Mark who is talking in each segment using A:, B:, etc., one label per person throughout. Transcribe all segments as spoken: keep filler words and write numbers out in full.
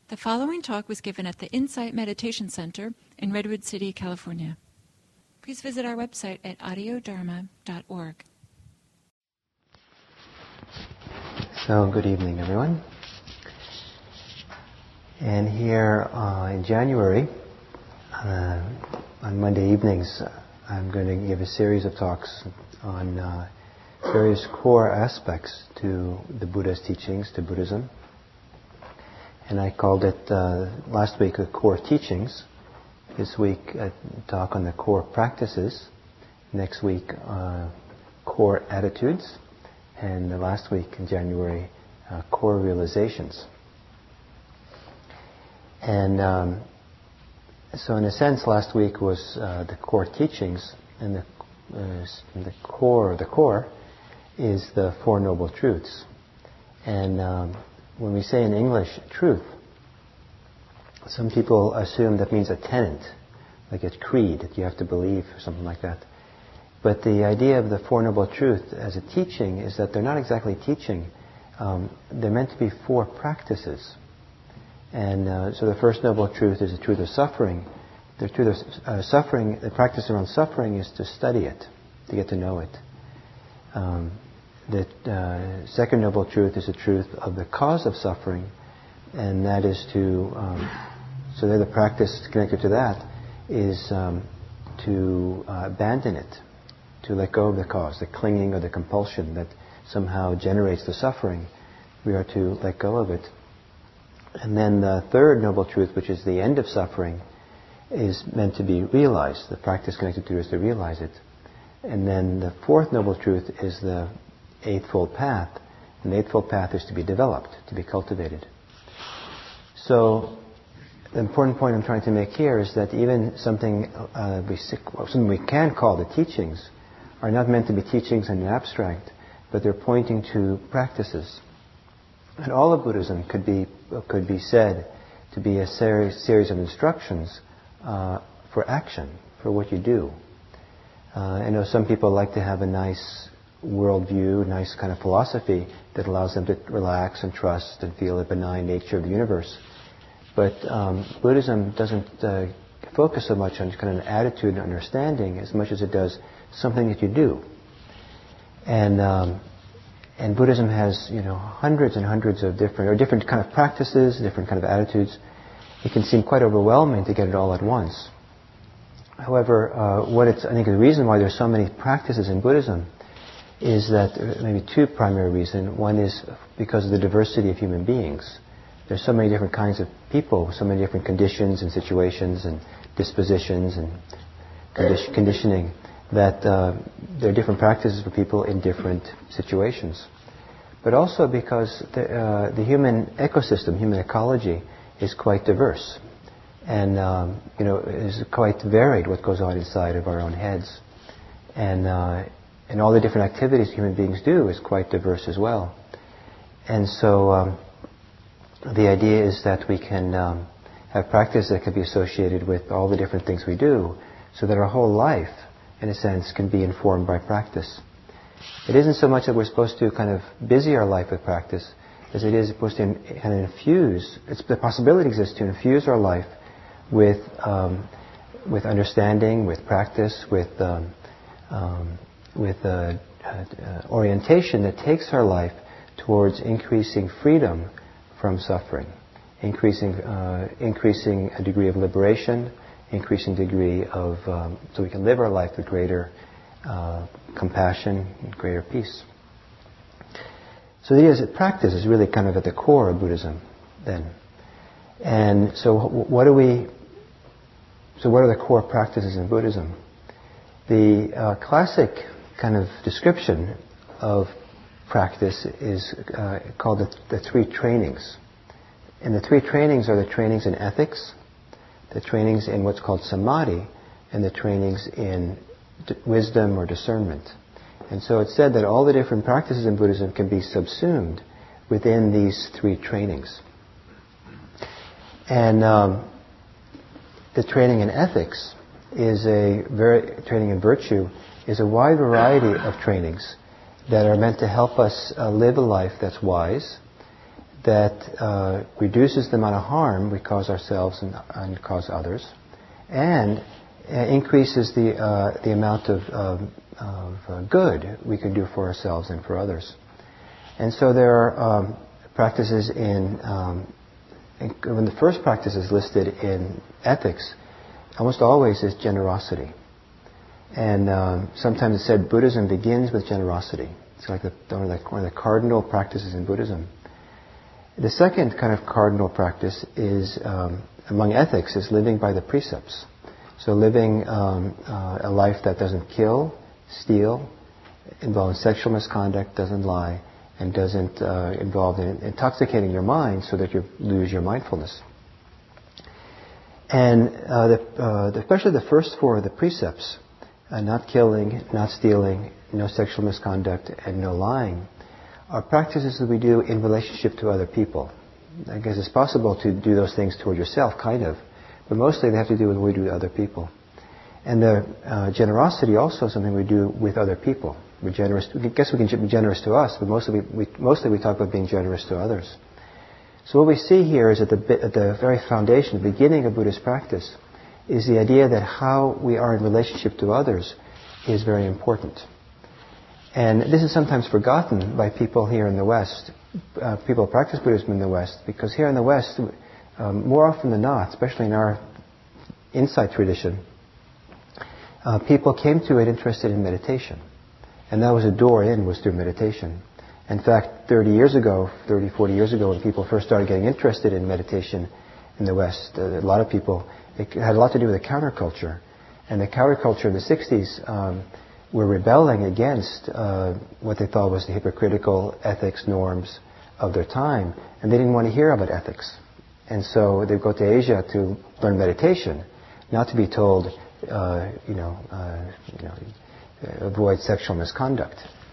A: The following talk was given at the Insight Meditation Center in Redwood City, California. Please visit our website at audio dharma dot org.
B: So, good evening, everyone. And here uh, in January, uh, on Monday evenings, uh, I'm going to give a series of talks on uh, various core aspects to the Buddha's teachings, to Buddhism. And I called it uh, last week the core teachings. This week a talk on the core practices. Next week uh, core attitudes. And the last week in January uh, core realizations. And um, so in a sense last week was uh, the core teachings, and the, uh, the core the core is the Four Noble Truths. And um, when we say in English, truth, some people assume that means a tenet, like a creed that you have to believe or something like that. But the idea of the Four Noble Truths as a teaching is that they're not exactly teaching. Um, they're meant to be four practices. And uh, so the first Noble Truth is the truth of suffering. The truth of uh, suffering, the practice around suffering is to study it, to get to know it. Um, The uh, second Noble Truth is the truth of the cause of suffering, and that is to, um, so there the practice connected to that is um, to uh, abandon it, to let go of the cause, the clinging or the compulsion that somehow generates the suffering. We are to let go of it. And then the third Noble Truth, which is the end of suffering, is meant to be realized. The practice connected to it is to realize it. And then the fourth Noble Truth is the Eightfold Path, and the Eightfold Path is to be developed, to be cultivated. So, the important point I'm trying to make here is that even something uh, we, something we can call the teachings are not meant to be teachings in the abstract, but they're pointing to practices. And all of Buddhism could be could be said to be a series, series of instructions uh, for action, for what you do. Uh, I know some people like to have a nice worldview, nice kind of philosophy that allows them to relax and trust and feel the benign nature of the universe. But um, Buddhism doesn't uh, focus so much on kind of an attitude and understanding as much as it does something that you do. And um, and Buddhism has, you know, hundreds and hundreds of different, or different kind of practices, different kind of attitudes. It can seem quite overwhelming to get it all at once. However, uh, what it's, I think the reason why there's so many practices in Buddhism is that uh, maybe two primary reasons. One is because of the diversity of human beings. There's so many different kinds of people, so many different conditions and situations and dispositions and condi- conditioning, that uh, there are different practices for people in different situations. But also because the, uh, the human ecosystem, human ecology, is quite diverse. And, um, you know, is quite varied what goes on inside of our own heads. And uh, And all the different activities human beings do is quite diverse as well. And so um, the idea is that we can um, have practice that can be associated with all the different things we do, so that our whole life, in a sense, can be informed by practice. It isn't so much that we're supposed to kind of busy our life with practice, as it is supposed to in, kind of infuse, it's, the possibility exists to infuse our life with, um, with understanding, with practice, with... Um, um, with a, a, a orientation that takes our life towards increasing freedom from suffering, increasing uh, increasing a degree of liberation, increasing degree of um, so we can live our life with greater uh, compassion, and greater peace. So the idea is that practice is really kind of at the core of Buddhism, then. And so what do we? So what are the core practices in Buddhism? The uh, classic kind of description of practice is uh, called the, the three trainings. And the three trainings are the trainings in ethics, the trainings in what's called samadhi, and the trainings in d- wisdom or discernment. And so it's said that all the different practices in Buddhism can be subsumed within these three trainings. And um, the training in ethics is a very training in virtue is a wide variety of trainings that are meant to help us uh, live a life that's wise, that uh, reduces the amount of harm we cause ourselves and, and cause others, and uh, increases the uh, the amount of, of, of uh, good we can do for ourselves and for others. And so there are um, practices in, um, in when the first practice is listed in ethics, almost always is generosity. And um, sometimes it's said Buddhism begins with generosity. It's like the, one of the, one of the cardinal practices in Buddhism. The second kind of cardinal practice is, um, among ethics, is living by the precepts. So living um, uh, a life that doesn't kill, steal, involve in sexual misconduct, doesn't lie, and doesn't uh, involve in intoxicating your mind so that you lose your mindfulness. And uh, the, uh, especially the first four of the precepts, uh, not killing, not stealing, no sexual misconduct, and no lying, are practices that we do in relationship to other people. I guess it's possible to do those things toward yourself, kind of, but mostly they have to do with what we do to other people. And the uh, generosity also is something we do with other people. We're generous. I guess we can be generous to us, but mostly we, we, mostly we talk about being generous to others. So what we see here is at the, at the very foundation, the beginning of Buddhist practice, is the idea that how we are in relationship to others is very important. And this is sometimes forgotten by people here in the West, uh, people who practice Buddhism in the West, because here in the West, um, more often than not, especially in our insight tradition, uh, people came to it interested in meditation. And that was a door in, was through meditation. In fact, thirty years ago, thirty, forty years ago, when people first started getting interested in meditation in the West, uh, a lot of people, it had a lot to do with the counterculture. And the counterculture in the sixties um, were rebelling against uh, what they thought was the hypocritical ethics norms of their time. And they didn't want to hear about ethics. And so they'd go to Asia to learn meditation, not to be told, uh, you know, uh, you know, avoid sexual misconduct.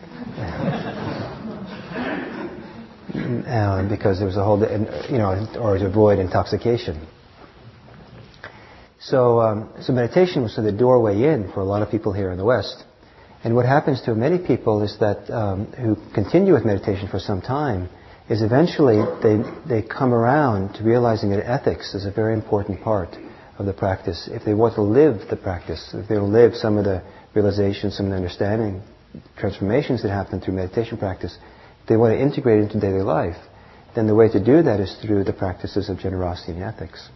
B: uh, because there was a whole, you know, or to avoid intoxication. So, um, so meditation was the doorway in for a lot of people here in the West. And what happens to many people is that um, who continue with meditation for some time is eventually they they come around to realizing that ethics is a very important part of the practice. If they want to live the practice, if they will live some of the realizations, some of the understanding, transformations that happen through meditation practice, if they want to integrate it into daily life, then the way to do that is through the practices of generosity and ethics.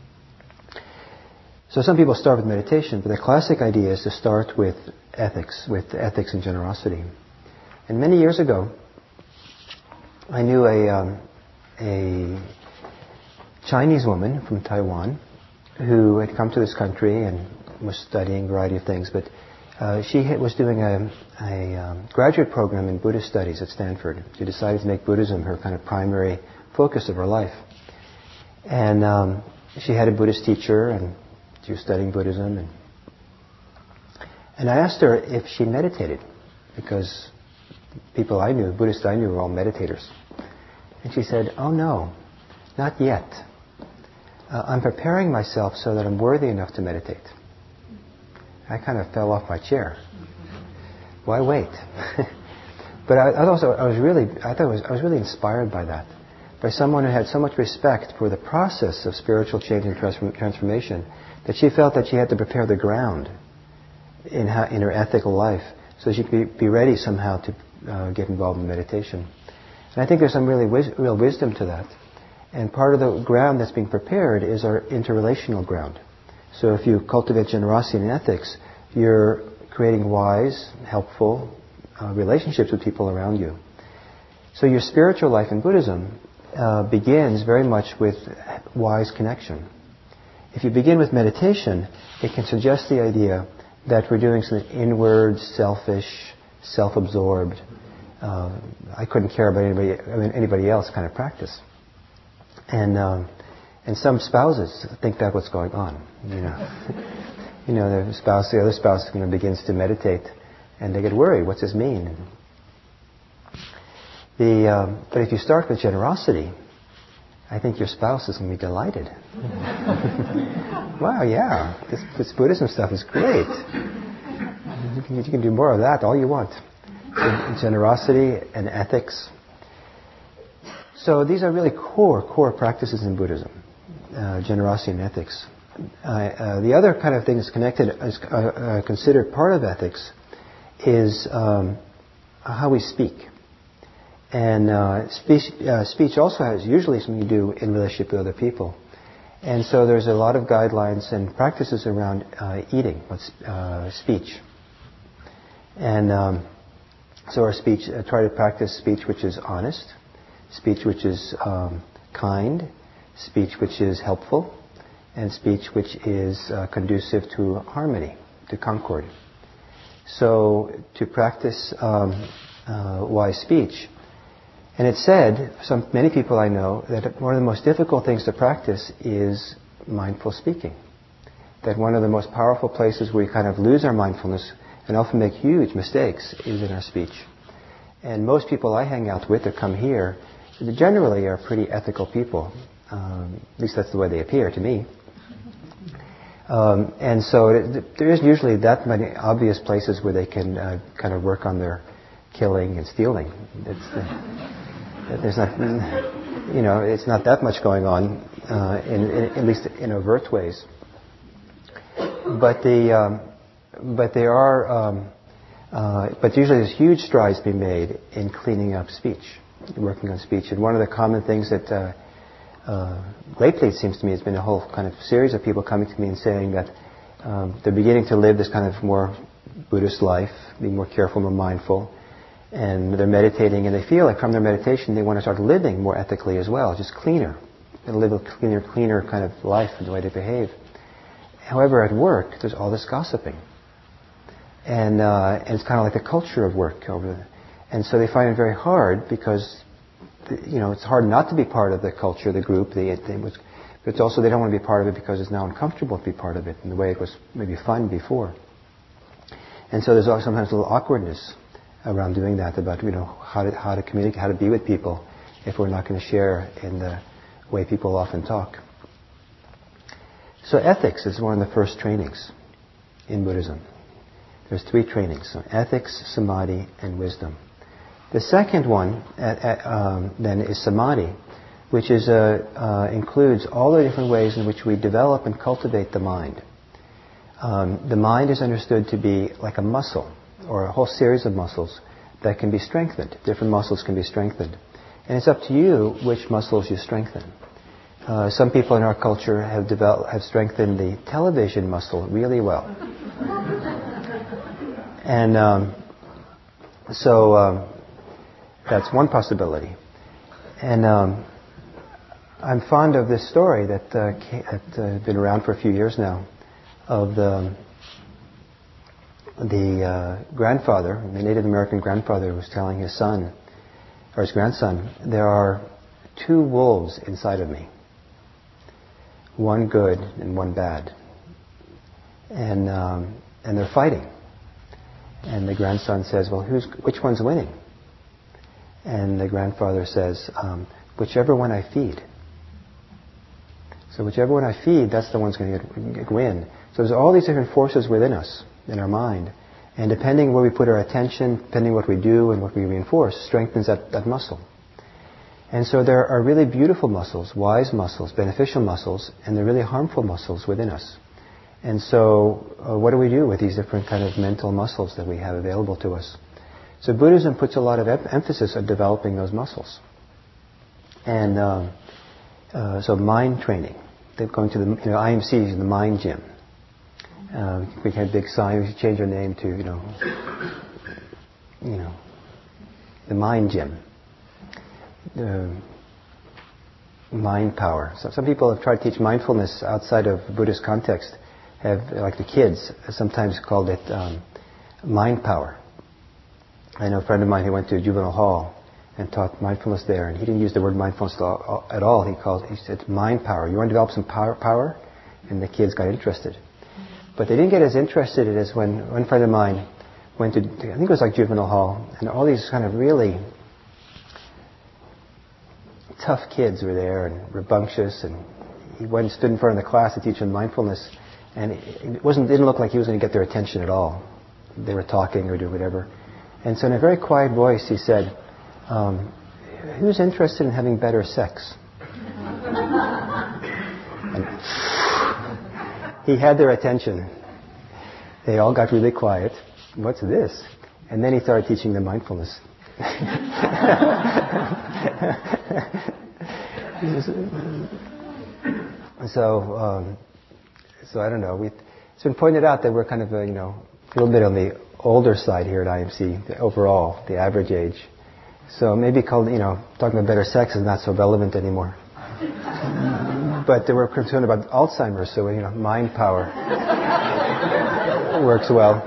B: So some people start with meditation, but the classic idea is to start with ethics, with ethics and generosity. And many years ago, I knew a um, a Chinese woman from Taiwan who had come to this country and was studying a variety of things, but uh, she was doing a, a um, graduate program in Buddhist studies at Stanford. She decided to make Buddhism her kind of primary focus of her life. And um, she had a Buddhist teacher, and she was studying Buddhism. And, and I asked her if she meditated, because people I knew, Buddhists I knew, were all meditators. And she said, "Oh no, not yet. Uh, I'm preparing myself so that I'm worthy enough to meditate." I kind of fell off my chair. Why wait? But I, I also I was really I thought it was, I was really inspired by that, by someone who had so much respect for the process of spiritual change and transform, transformation, that she felt that she had to prepare the ground in how, in her ethical life so she could be, be ready somehow to uh, get involved in meditation. And I think there's some really wis- real wisdom to that. And part of the ground that's being prepared is our interrelational ground. So if you cultivate generosity and ethics, you're creating wise, helpful uh, relationships with people around you. So your spiritual life in Buddhism uh, begins very much with wise connection. If you begin with meditation, it can suggest the idea that we're doing something inward, selfish, self-absorbed, uh, I couldn't care about anybody, I mean, anybody else kind of practice. And um, and some spouses think that's what's going on. You know, you know, the spouse, the other spouse, you know, begins to meditate, and they get worried. What's this mean? The um, but if you start with generosity, I think your spouse is going to be delighted. Wow, yeah, this, this Buddhism stuff is great. You can, you can do more of that, all you want. So, generosity and ethics. So these are really core, core practices in Buddhism, uh, generosity and ethics. Uh, uh, the other kind of thing that's connected, is uh, uh, considered part of ethics, is um, how we speak. And uh, speech, uh, speech also has usually something to do in relationship with other people. And so there's a lot of guidelines and practices around uh, eating, uh, speech. And um, so our speech, uh, try to practice speech which is honest, speech which is um, kind, speech which is helpful, and speech which is uh, conducive to harmony, to concord. So to practice um, uh, wise speech. And it's said, some many people I know, that one of the most difficult things to practice is mindful speaking. That one of the most powerful places where we kind of lose our mindfulness and often make huge mistakes is in our speech. And most people I hang out with that come here generally are pretty ethical people. Um, at least that's the way they appear to me. Um, and so it, there isn't usually that many obvious places where they can uh, kind of work on their killing and stealing. It's, uh, there's not, you know, it's not that much going on, uh, in, in, at least in overt ways. But the, um, but there are, um, uh, but usually there's huge strides being made in cleaning up speech, working on speech. And one of the common things that uh, uh, lately it seems to me has been a whole kind of series of people coming to me and saying that um, they're beginning to live this kind of more Buddhist life, being more careful, more mindful. And they're meditating, and they feel like from their meditation they want to start living more ethically as well, just cleaner, and live a cleaner, cleaner kind of life and the way they behave. However, at work, there's all this gossiping. And, uh, and it's kind of like the culture of work over there. And so they find it very hard because, you know, it's hard not to be part of the culture, the group, the, the but it's also they don't want to be part of it because it's now uncomfortable to be part of it in the way it was maybe fun before. And so there's also sometimes a little awkwardness around doing that, about, you know, how to, how to communicate, how to be with people if we're not going to share in the way people often talk. So ethics is one of the first trainings in Buddhism. There's three trainings, so ethics, samadhi, and wisdom. The second one at, at, um, then is samadhi, which is, uh, uh, includes all the different ways in which we develop and cultivate the mind. Um, the mind is understood to be like a muscle, or a whole series of muscles that can be strengthened. Different muscles can be strengthened. And it's up to you which muscles you strengthen. Uh, some people in our culture have developed, have strengthened the television muscle really well. And um, so um, that's one possibility. And um, I'm fond of this story that uh, has uh, been around for a few years now, of the the uh, grandfather, the Native American grandfather, was telling his son, or his grandson, there are two wolves inside of me. One good and one bad. And um, and they're fighting. And the grandson says, well, who's which one's winning? And the grandfather says, um, whichever one I feed. So whichever one I feed, that's the one's going to win. So there's all these different forces within us, in our mind. And depending where we put our attention, depending what we do and what we reinforce, strengthens that, that muscle. And so there are really beautiful muscles, wise muscles, beneficial muscles, and there are really harmful muscles within us. And so uh, what do we do with these different kind of mental muscles that we have available to us? So Buddhism puts a lot of em- emphasis on developing those muscles. And um, uh, so mind training. They're going to the, you know, I M C is the mind gym. Uh, we had a big sign. We should change our name to, you know, you know, the mind gym, the mind power. So some people have tried to teach mindfulness outside of Buddhist context. Have, like the kids, sometimes called it um, mind power. I know a friend of mine who went to juvenile hall and taught mindfulness there, and he didn't use the word mindfulness at all. He called, he said, mind power. You want to develop some power? Power? And the kids got interested. But they didn't get as interested as when one friend of mine went to, I think it was like juvenile hall, and all these kind of really tough kids were there and rambunctious, and he went and stood in front of the class to teach them mindfulness, and it wasn't didn't look like he was going to get their attention at all. They were talking or doing whatever. And so in a very quiet voice he said, um, who's interested in having better sex? And he had their attention. They all got really quiet. What's this? And then he started teaching them mindfulness. so, um, so I don't know. We, it's been pointed out that we're kind of, a, you know, a little bit on the older side here at I M C, the overall, the average age. So maybe called, you know, talking about better sex is not so relevant anymore. But we're concerned about Alzheimer's, so, you know, mind power works well.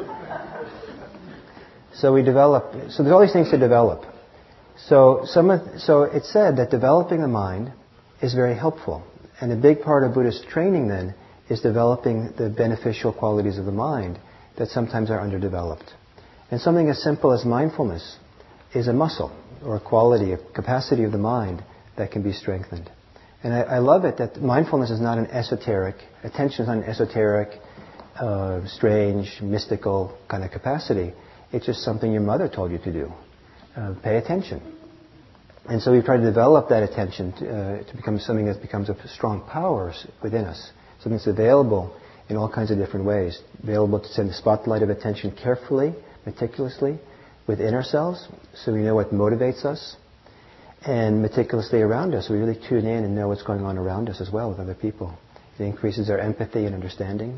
B: So we develop, so there's all these things to develop. So some of, so it's said that developing the mind is very helpful. And a big part of Buddhist training then is developing the beneficial qualities of the mind that sometimes are underdeveloped. And something as simple as mindfulness is a muscle or a quality, a capacity of the mind that can be strengthened. And I, I love it that mindfulness is not an esoteric, attention is not an esoteric, uh, strange, mystical kind of capacity. It's just something your mother told you to do. Uh, pay attention. And so we've tried to develop that attention to, uh, to become something that becomes a strong power within us. Something that's available in all kinds of different ways. Available to send the spotlight of attention carefully, meticulously, within ourselves, so we know what motivates us. And meticulously around us, we really tune in and know what's going on around us as well with other people. It increases our empathy and understanding.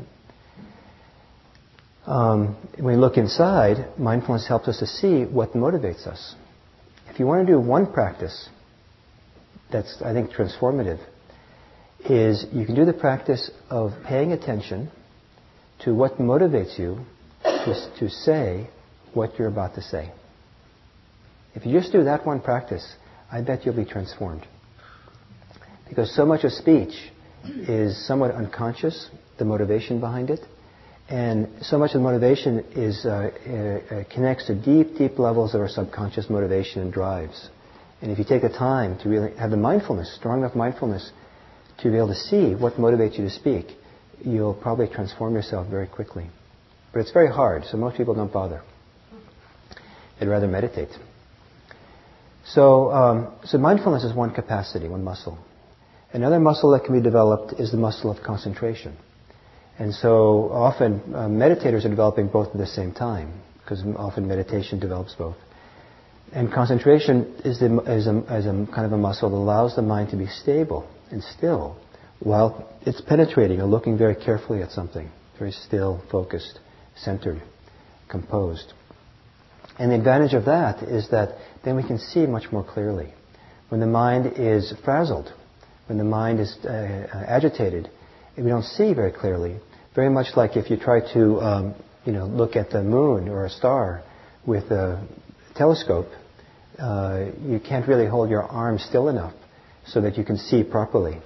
B: Um, when we look inside, mindfulness helps us to see what motivates us. If you want to do one practice that's, I think, transformative, is you can do the practice of paying attention to what motivates you to, to say what you're about to say. If you just do that one practice, I bet you'll be transformed. Because so much of speech is somewhat unconscious, the motivation behind it. And so much of the motivation is, uh, uh, connects to deep, deep levels of our subconscious motivation and drives. And if you take the time to really have the mindfulness, strong enough mindfulness, to be able to see what motivates you to speak, you'll probably transform yourself very quickly. But it's very hard, so most people don't bother. They'd rather meditate. So, um, so mindfulness is one capacity, one muscle. Another muscle that can be developed is the muscle of concentration. And so often uh, meditators are developing both at the same time, because often meditation develops both. And concentration is, the, is, a, is a kind of a muscle that allows the mind to be stable and still while it's penetrating or looking very carefully at something. Very still, focused, centered, composed. And the advantage of that is that then we can see much more clearly. When the mind is frazzled, when the mind is uh, uh, agitated, we don't see very clearly. Very much like if you try to, um, you know, look at the moon or a star with a telescope, uh, you can't really hold your arm still enough so that you can see properly.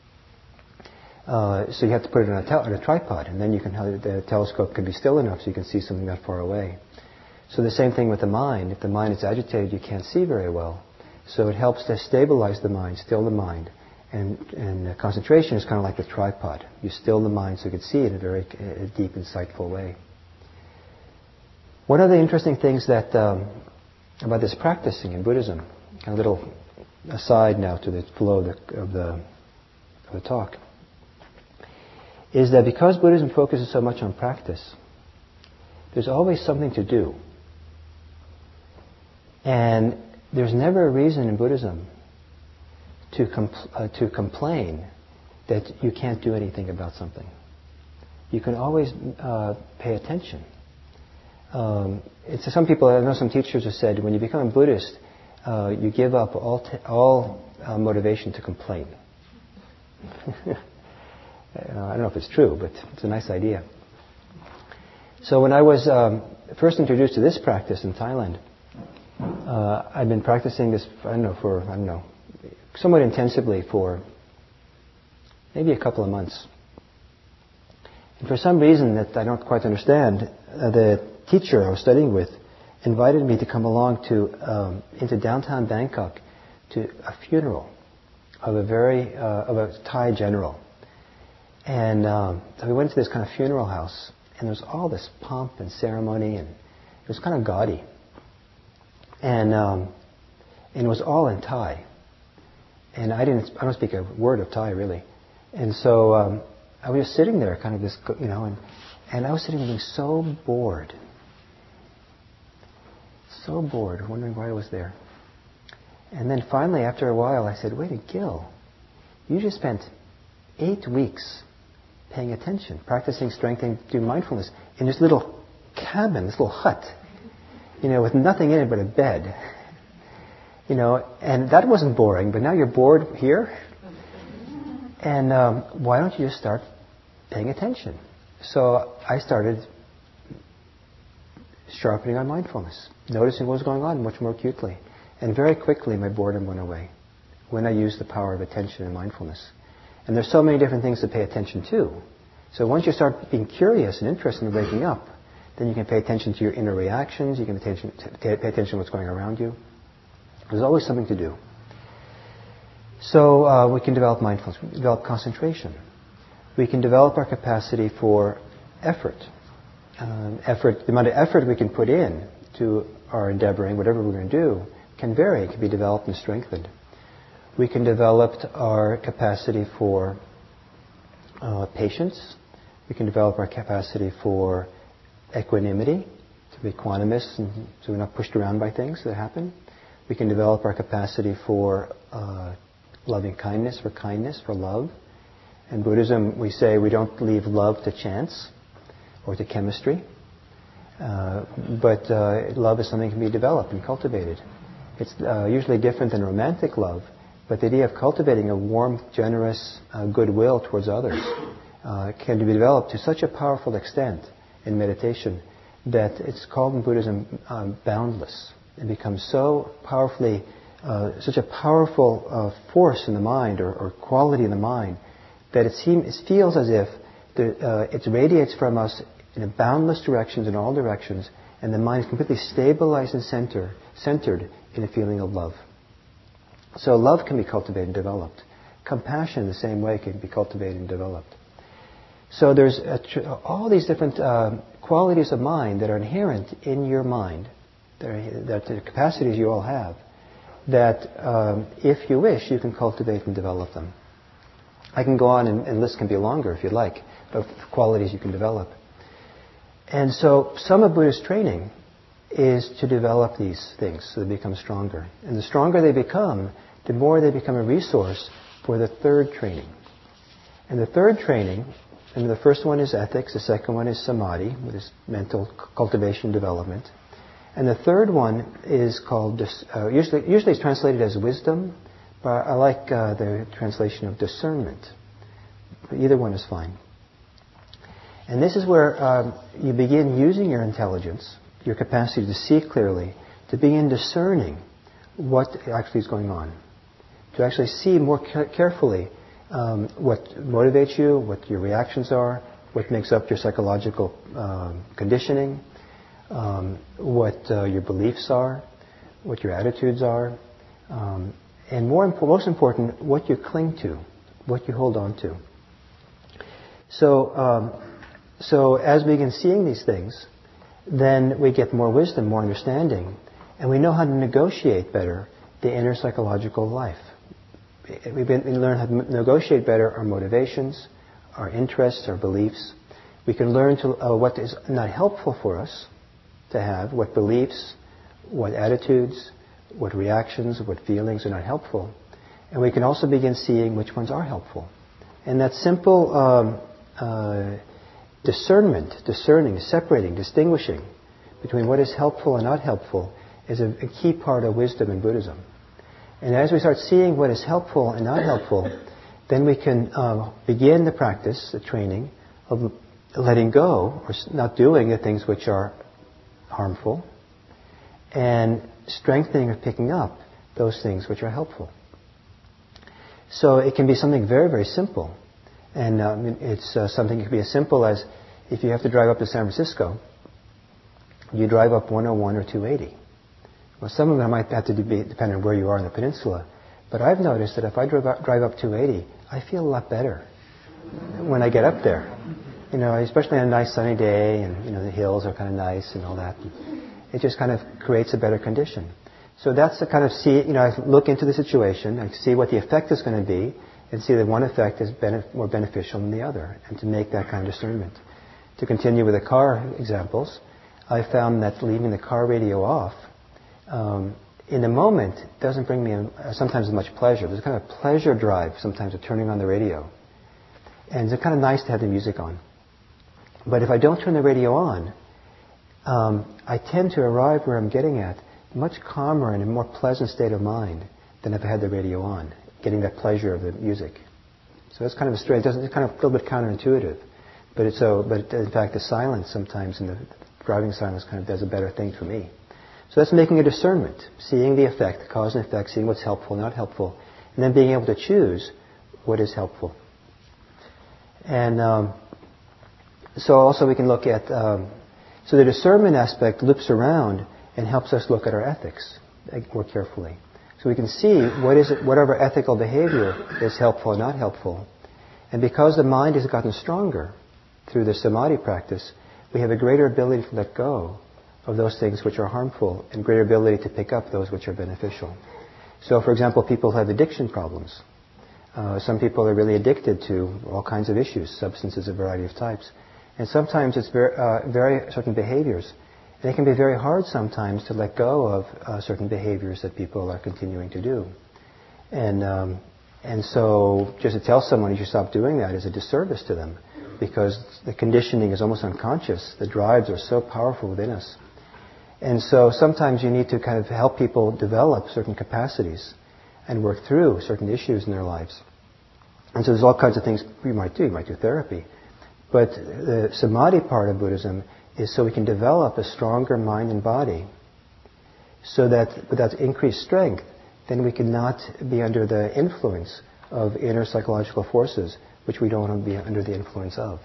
B: Uh, so you have to put it on a, tel- on a tripod, and then you can have the telescope can be still enough so you can see something that far away. So the same thing with the mind. If the mind is agitated, you can't see very well. So it helps to stabilize the mind, still the mind. And, and uh, concentration is kind of like the tripod. You still the mind so you can see it in a very uh, deep, insightful way. One of the interesting things that um, about this practicing in Buddhism, a little aside now to the flow of the, of the, of the talk, is that because Buddhism focuses so much on practice, there's always something to do. And there's never a reason in Buddhism to compl- uh, to complain that you can't do anything about something. You can always uh, pay attention. Um, it's, some people, I know some teachers have said, when you become a Buddhist, uh, you give up all t- all uh, motivation to complain. uh, I don't know if it's true, but it's a nice idea. So when I was um, first introduced to this practice in Thailand, uh, I've been practicing this, I don't know, for, I don't know, somewhat intensively for maybe a couple of months. And for some reason that I don't quite understand, uh, the teacher I was studying with invited me to come along to um, into downtown Bangkok to a funeral of a very uh, of a Thai general. And um, we went to this kind of funeral house, and there was all this pomp and ceremony, and it was kind of gaudy. And um, And it was all in Thai. And I didn't, I don't speak a word of Thai really. And so um, I was just sitting there, kind of this, you know, and, and I was sitting there being so bored. So bored, wondering why I was there. And then finally, after a while, I said, wait a Gil, you just spent eight weeks paying attention, practicing strengthening, doing mindfulness in this little cabin, this little hut, you know, with nothing in it but a bed. You know, and that wasn't boring, but now you're bored here? And um, why don't you just start paying attention? So I started sharpening on mindfulness, noticing what was going on much more acutely. And very quickly my boredom went away when I used the power of attention and mindfulness. And there's so many different things to pay attention to. So once you start being curious and interested in waking up, then you can pay attention to your inner reactions, you can pay attention to, pay attention to what's going around you. There's always something to do. So uh, we can develop mindfulness, we can develop concentration. We can develop our capacity for effort. Um, effort, the amount of effort we can put in to our endeavoring, whatever we're going to do, can vary. It can be developed and strengthened. We can develop our capacity for uh, patience. We can develop our capacity for equanimity, to be equanimous and so we're not pushed around by things that happen. We can develop our capacity for uh, loving kindness, for kindness, for love. In Buddhism, we say we don't leave love to chance or to chemistry, uh, but uh, love is something that can be developed and cultivated. It's uh, usually different than romantic love, but the idea of cultivating a warm, generous uh, goodwill towards others uh, can be developed to such a powerful extent in meditation that it's called in Buddhism um, boundless. It becomes so powerfully, uh, such a powerful uh, force in the mind or, or quality in the mind that it, seem, it feels as if the, uh, it radiates from us in boundless directions, in all directions, and the mind is completely stabilized and center, centered in a feeling of love. So love can be cultivated and developed. Compassion in the same way can be cultivated and developed. So there's a tr- all these different uh, qualities of mind that are inherent in your mind, that, are, that the capacities you all have, that um, if you wish, you can cultivate and develop them. I can go on, and, and lists can be longer if you'd like, of qualities you can develop. And so some of Buddhist training is to develop these things so they become stronger. And the stronger they become, the more they become a resource for the third training. And the third training, and the first one is ethics, the second one is samadhi, which is mental cultivation development. And the third one is called, uh, usually, usually it's translated as wisdom, but I like uh, the translation of discernment. Either one is fine. And this is where um, you begin using your intelligence, your capacity to see clearly, to begin discerning what actually is going on. To actually see more ca- carefully um, what motivates you, what your reactions are, what makes up your psychological um, conditioning, um, what uh, your beliefs are, what your attitudes are, um, and more imp- most important, what you cling to, what you hold on to. So, um, so as we begin seeing these things, then we get more wisdom, more understanding, and we know how to negotiate better the inner psychological life. We learn how to negotiate better our motivations, our interests, our beliefs. We can learn to uh, what is not helpful for us to have, what beliefs, what attitudes, what reactions, what feelings are not helpful. And we can also begin seeing which ones are helpful. And that simple um, uh, discernment, discerning, separating, distinguishing between what is helpful and not helpful is a, a key part of wisdom in Buddhism. And as we start seeing what is helpful and not helpful, then we can uh, begin the practice, the training, of letting go or not doing the things which are harmful and strengthening or picking up those things which are helpful. So it can be something very, very simple. And um, it's uh, something that can be as simple as if you have to drive up to San Francisco, you drive up one oh one or two eighty. Well, some of them might have to be depending on where you are in the peninsula. But I've noticed that if I drive up, drive up two eighty, I feel a lot better when I get up there. You know, especially on a nice sunny day, and you know the hills are kind of nice and all that. It just kind of creates a better condition. So that's the kind of see, you know, I look into the situation, I see what the effect is going to be, and see that one effect is benef- more beneficial than the other, and to make that kind of discernment. To continue with the car examples, I found that leaving the car radio off, um, in the moment, doesn't bring me a, sometimes as much pleasure. There's a kind of pleasure drive sometimes of turning on the radio. And it's kind of nice to have the music on. But if I don't turn the radio on, um, I tend to arrive where I'm getting at much calmer and in a more pleasant state of mind than if I had the radio on, getting that pleasure of the music. So it's kind of a strange, it's kind of a little bit counterintuitive. But it's so, but in fact the silence sometimes, and the driving silence kind of does a better thing for me. So that's making a discernment, seeing the effect, the cause and effect, seeing what's helpful, not helpful, and then being able to choose what is helpful. And um, so also we can look at, um, so the discernment aspect loops around and helps us look at our ethics more carefully. So we can see what is it, whatever ethical behavior is helpful or not helpful. And because the mind has gotten stronger through the samadhi practice, we have a greater ability to let go of those things which are harmful and greater ability to pick up those which are beneficial. So for example, people have addiction problems. Uh, some people are really addicted to all kinds of issues, substances of a variety of types. And sometimes it's very, uh, very certain behaviors. And it can be very hard sometimes to let go of uh, certain behaviors that people are continuing to do. And um, and so just to tell someone you should stop doing that is a disservice to them, because the conditioning is almost unconscious. The drives are so powerful within us. And so sometimes you need to kind of help people develop certain capacities and work through certain issues in their lives. And so there's all kinds of things you might do. You might do therapy. But the samadhi part of Buddhism is so we can develop a stronger mind and body, so that with that increased strength, then we cannot be under the influence of inner psychological forces, which we don't want to be under the influence of.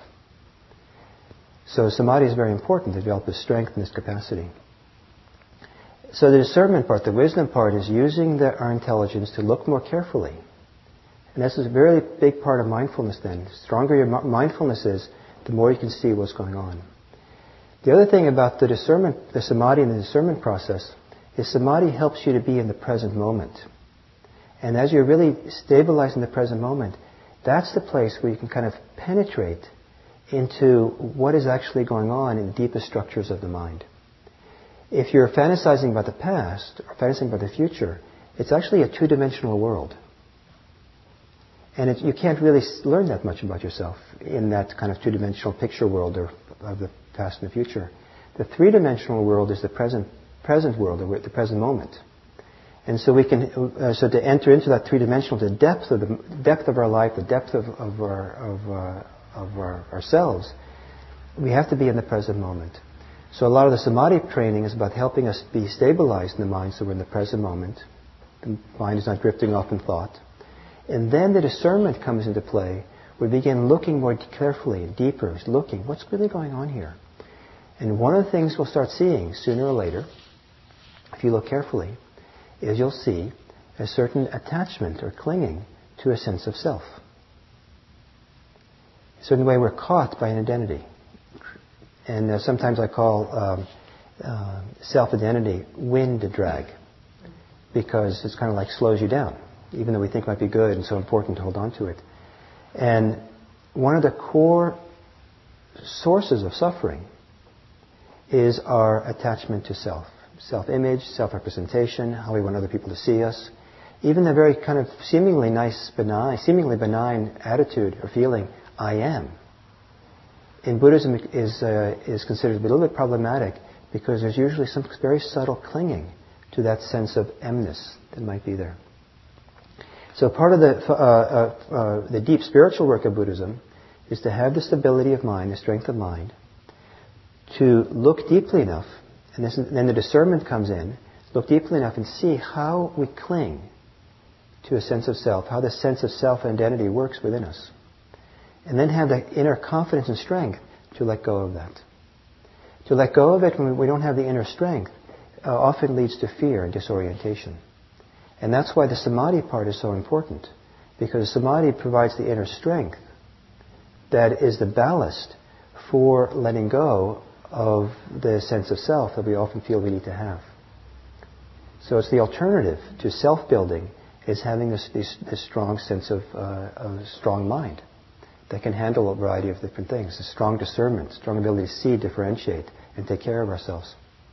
B: So samadhi is very important to develop this strength and this capacity. So the discernment part, the wisdom part, is using the, our intelligence to look more carefully. And this is a very big part of mindfulness then. The stronger your mindfulness is, the more you can see what's going on. The other thing about the discernment, the samadhi and the discernment process, is samadhi helps you to be in the present moment. And as you're really stabilized in the present moment, that's the place where you can kind of penetrate into what is actually going on in the deepest structures of the mind. If you're fantasizing about the past or fantasizing about the future, it's actually a two-dimensional world. And it, you can't really learn that much about yourself in that kind of two-dimensional picture world or, of the past and the future. The three-dimensional world is the present present world, or the present moment. And so we can, uh, so to enter into that three-dimensional, the depth of the depth of our life, the depth of, of our of, uh, of our, ourselves, we have to be in the present moment. So a lot of the samadhi training is about helping us be stabilized in the mind, so we're in the present moment. The mind is not drifting off in thought. And then the discernment comes into play. We begin looking more carefully and deeper, looking, what's really going on here? And one of the things we'll start seeing sooner or later, if you look carefully, is you'll see a certain attachment or clinging to a sense of self. A certain way we're caught by an identity. And uh, sometimes I call um, uh, self-identity wind drag, because it's kind of like slows you down, even though we think it might be good and so important to hold on to it. And one of the core sources of suffering is our attachment to self. Self-image, self-representation, how we want other people to see us. Even the very kind of seemingly nice, benign, seemingly benign attitude or feeling, I am, in Buddhism is, uh, is considered to be a little bit problematic, because there's usually some very subtle clinging to that sense of emness that might be there. So part of the, uh, uh, uh, the deep spiritual work of Buddhism is to have the stability of mind, the strength of mind, to look deeply enough, and, this, and then the discernment comes in, look deeply enough and see how we cling to a sense of self, how the sense of self-identity works within us. And then have the inner confidence and strength to let go of that. To let go of it when we don't have the inner strength uh, often leads to fear and disorientation. And that's why the samadhi part is so important, because samadhi provides the inner strength that is the ballast for letting go of the sense of self that we often feel we need to have. So it's the alternative to self-building is having this, this, this strong sense of uh, a strong mind that can handle a variety of different things, a strong discernment, strong ability to see, differentiate, and take care of ourselves.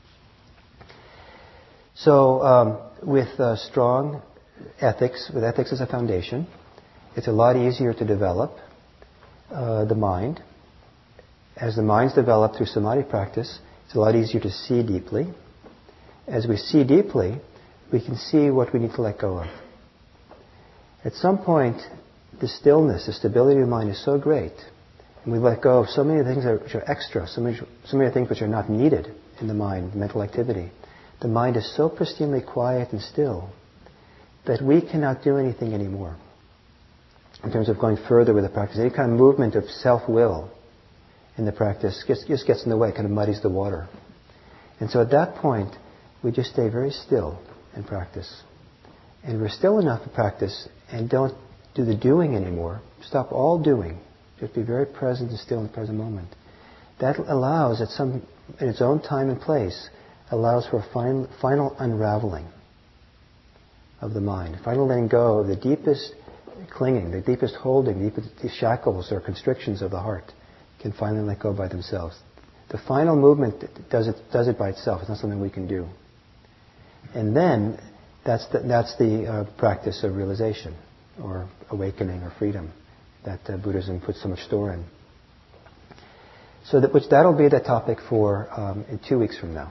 B: So um, with uh, strong ethics, with ethics as a foundation, it's a lot easier to develop uh, the mind. As the mind's developed through samadhi practice, it's a lot easier to see deeply. As we see deeply, we can see what we need to let go of. At some point, the stillness, the stability of the mind is so great, and we let go of so many things that which are extra, so many, so many things which are not needed in the mind, mental activity. The mind is so pristinely quiet and still that we cannot do anything anymore in terms of going further with the practice. Any kind of movement of self-will in the practice just, just gets in the way, kind of muddies the water. And so at that point, we just stay very still in practice. And we're still enough to practice and don't do the doing anymore. Stop all doing. Just be very present and still in the present moment. That allows, at some, in its own time and place, allows for a final, final unraveling of the mind, final letting go of the deepest clinging, the deepest holding, the deepest shackles or constrictions of the heart can finally let go by themselves. The final movement does it, does it by itself. It's not something we can do. And then that's the, that's the uh, practice of realization or awakening or freedom that uh, Buddhism puts so much store in. So that, which that'll be the topic for um, in two weeks from now.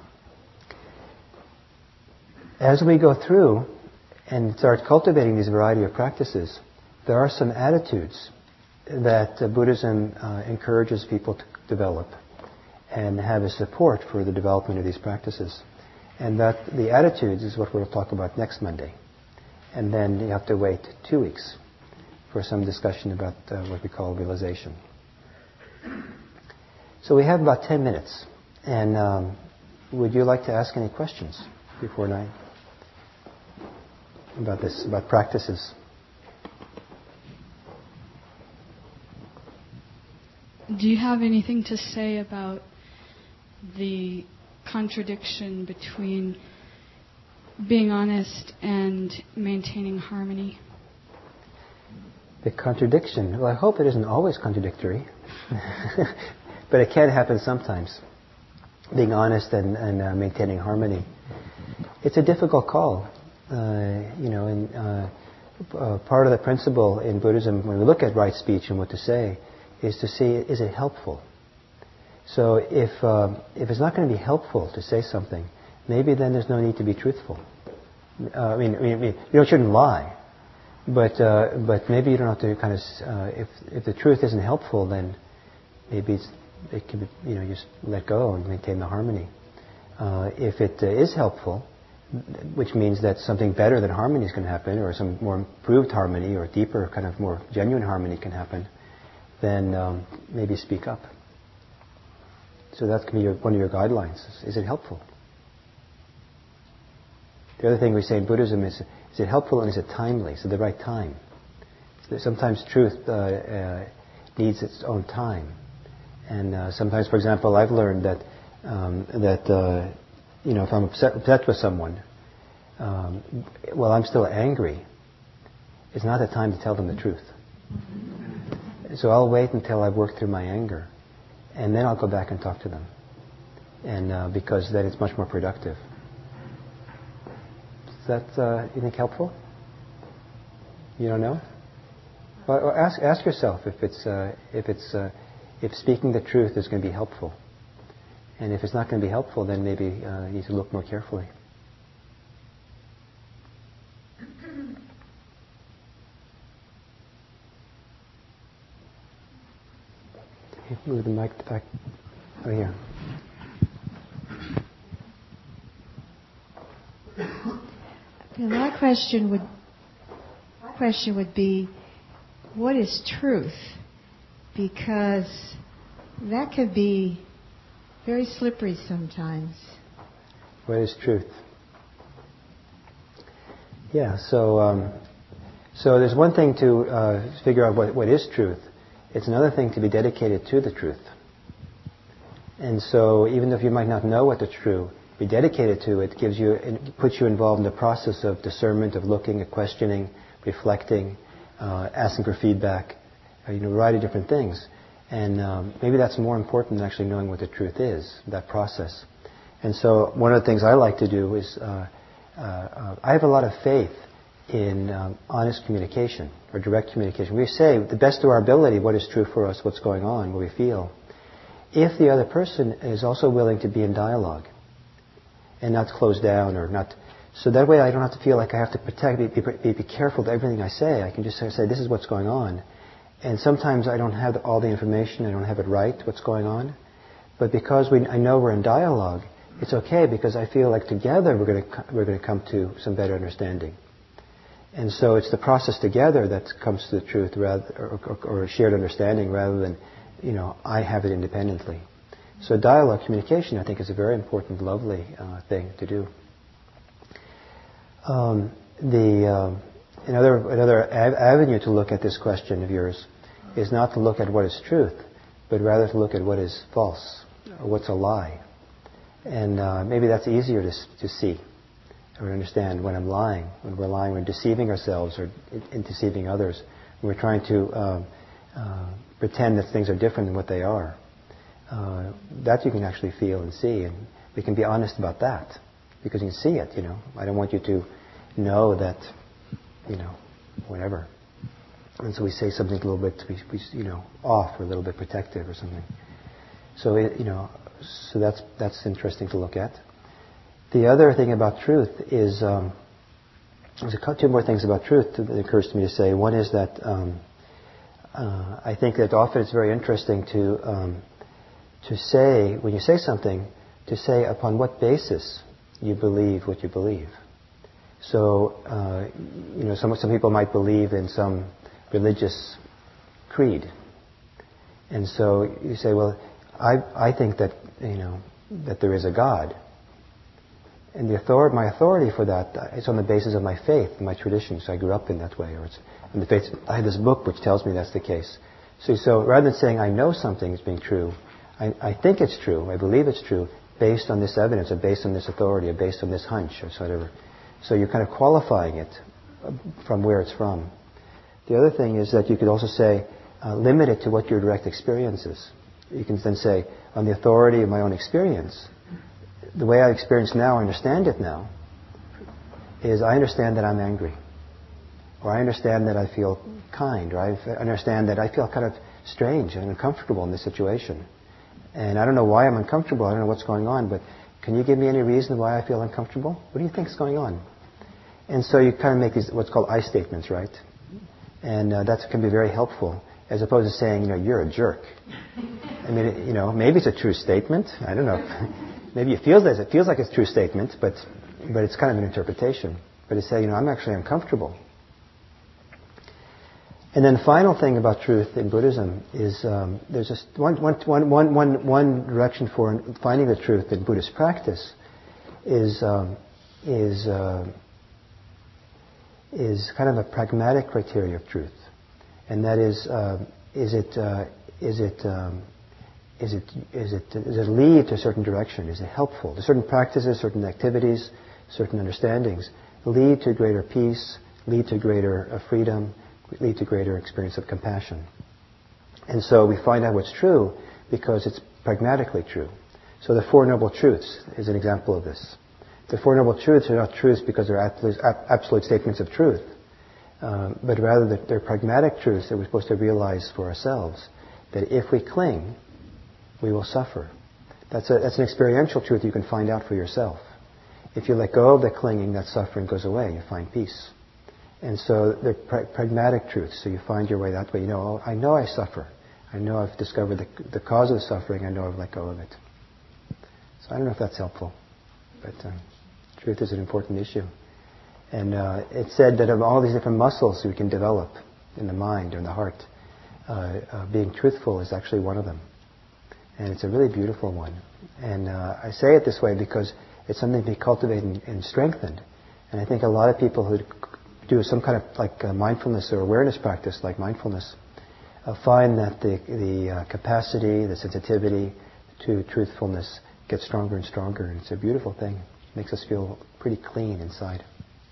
B: As we go through and start cultivating these variety of practices, there are some attitudes that uh, Buddhism uh, encourages people to develop and have a support for the development of these practices. And that the attitudes is what we'll talk about next Monday. And then you have to wait two weeks for some discussion about uh, what we call realization. So we have about ten minutes. And um, would you like to ask any questions before night about this, about practices?
C: Do you have anything to say about the contradiction between being honest and maintaining harmony?
B: The contradiction? Well, I hope it isn't always contradictory. But it can happen sometimes. Being honest and, and uh, maintaining harmony. It's a difficult call. Uh, you know, and uh, uh, part of the principle in Buddhism, when we look at right speech and what to say, is to see, is it helpful? So if uh, if it's not going to be helpful to say something, maybe then there's no need to be truthful. Uh, I mean, I mean, you don't shouldn't lie, but uh, but maybe you don't have to kind of uh, if if the truth isn't helpful, then maybe it's, it can be, you know, just let go and maintain the harmony. Uh, if it uh, is helpful, which means that something better than harmony is going to happen, or some more improved harmony, or deeper, kind of more genuine harmony can happen, then um, maybe speak up. So that can be your, one of your guidelines. Is it helpful? The other thing we say in Buddhism is, is it helpful and is it timely? So the right time. So sometimes truth uh, uh, needs its own time. And uh, sometimes, for example, I've learned that um, that uh, you know, if I'm upset, upset with someone, um, while I'm still angry, it's not the time to tell them the truth. So I'll wait until I've worked through my anger, and then I'll go back and talk to them. And uh, because then it's much more productive. Is that, uh, you think, helpful? You don't know? Well, ask ask yourself if it's uh, if it's uh, if speaking the truth is going to be helpful. And if it's not going to be helpful, then maybe uh, you need to look more carefully. Move the mic back. Oh, here.
D: My question would my question would be, what is truth? Because that could be very slippery sometimes.
B: What is truth? Yeah. So, um, so there's one thing to uh, figure out what, what is truth. It's another thing to be dedicated to the truth. And so even if you might not know what the true be dedicated to it gives you, it puts you involved in the process of discernment, of looking, of questioning, reflecting, uh, asking for feedback, uh, you know, a variety of different things. And um, maybe that's more important than actually knowing what the truth is, that process. And so one of the things I like to do is, uh, uh, uh, I have a lot of faith in um, honest communication or direct communication. We say, the best of our ability, what is true for us, what's going on, what we feel. If the other person is also willing to be in dialogue and not close down or not, so that way I don't have to feel like I have to protect, be, be, be careful with everything I say. I can just say, this is what's going on. And sometimes I don't have all the information, I don't have it right, what's going on. But because we, I know we're in dialogue, it's okay because I feel like together we're going to we're going to come to some better understanding. And so it's the process together that comes to the truth, rather or, or, or a shared understanding, rather than, you know, I have it independently. So dialogue, communication, I think, is a very important, lovely uh, thing to do. Um, the um, another another av- avenue to look at this question of yours is not to look at what is truth, but rather to look at what is false, or what's a lie. And uh, maybe that's easier to to see or understand when I'm lying, when we're lying, we're deceiving ourselves or in, in deceiving others. When we're trying to um, uh, pretend that things are different than what they are. Uh, that you can actually feel and see, and we can be honest about that because you can see it. You know, I don't want you to know that, you know, whatever. And so we say something a little bit, you know, off or a little bit protective or something. So it, you know, so that's that's interesting to look at. The other thing about truth is um, there's a, two more things about truth that occurs to me to say. One is that um, uh, I think that often it's very interesting to um, to say when you say something, to say upon what basis you believe what you believe. So uh, you know, some some people might believe in some religious creed, and so you say, well, I I think that you know that there is a God. And the authority, my authority for that is on the basis of my faith, my tradition. So I grew up in that way, or it's in the faith. I have this book which tells me that's the case. So, so rather than saying I know something is being true, I, I think it's true, I believe it's true, based on this evidence, or based on this authority, or based on this hunch, or whatever. So you're kind of qualifying it from where it's from. The other thing is that you could also say, uh, limit it to what your direct experience is. You can then say, on the authority of my own experience, the way I experience now, I understand it now, is I understand that I'm angry. Or I understand that I feel kind. Or I understand that I feel kind of strange and uncomfortable in this situation. And I don't know why I'm uncomfortable. I don't know what's going on. But can you give me any reason why I feel uncomfortable? What do you think is going on? And so you kind of make these what's called I statements, right? And uh, that can be very helpful, as opposed to saying, you know, you're a jerk. I mean, it, you know, maybe it's a true statement. I don't know. Maybe it feels as it feels like it's a true statement, but but it's kind of an interpretation. But it's saying, you know, I'm actually uncomfortable. And then the final thing about truth in Buddhism is um, there's just one, one, one, one, one, one direction for finding the truth in Buddhist practice is um, is uh, is kind of a pragmatic criteria of truth, and that is uh, is it uh, is it um, Is it, is it, does it lead to a certain direction? Is it helpful? Do certain practices, certain activities, certain understandings lead to greater peace, lead to greater uh, freedom, lead to greater experience of compassion? And so we find out what's true because it's pragmatically true. So the Four Noble Truths is an example of this. The Four Noble Truths are not truths because they're absolute, absolute statements of truth, um, but rather that they're pragmatic truths that we're supposed to realize for ourselves, that if we cling, we will suffer. That's, a, that's an experiential truth you can find out for yourself. If you let go of the clinging, that suffering goes away. You find peace. And so they're pra- pragmatic truths. So you find your way that way. You know, oh, I know I suffer. I know I've discovered the, the cause of the suffering. I know I've let go of it. So I don't know if that's helpful. But um, truth is an important issue. And uh, it's said that of all these different muscles we can develop in the mind or in the heart, uh, uh, being truthful is actually one of them. And it's a really beautiful one. And uh, I say it this way because it's something to be cultivated and, and strengthened. And I think a lot of people who do some kind of like uh, mindfulness or awareness practice, like mindfulness, uh, find that the, the uh, capacity, the sensitivity to truthfulness gets stronger and stronger. And it's a beautiful thing. It makes us feel pretty clean inside.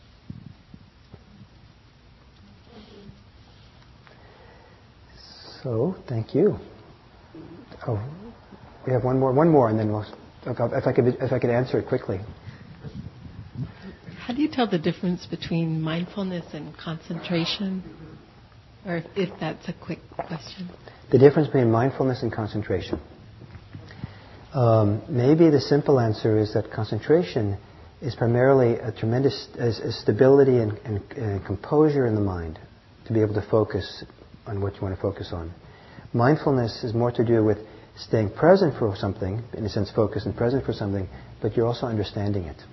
B: So, thank you. Oh, we have one more, one more, and then we'll, if I could, if I could answer it quickly.
E: How do you tell the difference between mindfulness and concentration? Or if, if that's a quick question.
B: The difference between mindfulness and concentration. Um, maybe the simple answer is that concentration is primarily a tremendous a, a stability and, and, and composure in the mind to be able to focus on what you want to focus on. Mindfulness is more to do with staying present for something, in a sense focused and present for something, but you're also understanding it.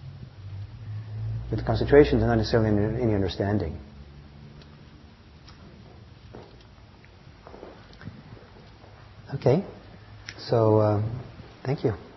B: With concentration, there's not necessarily any understanding. Okay, so um, thank you.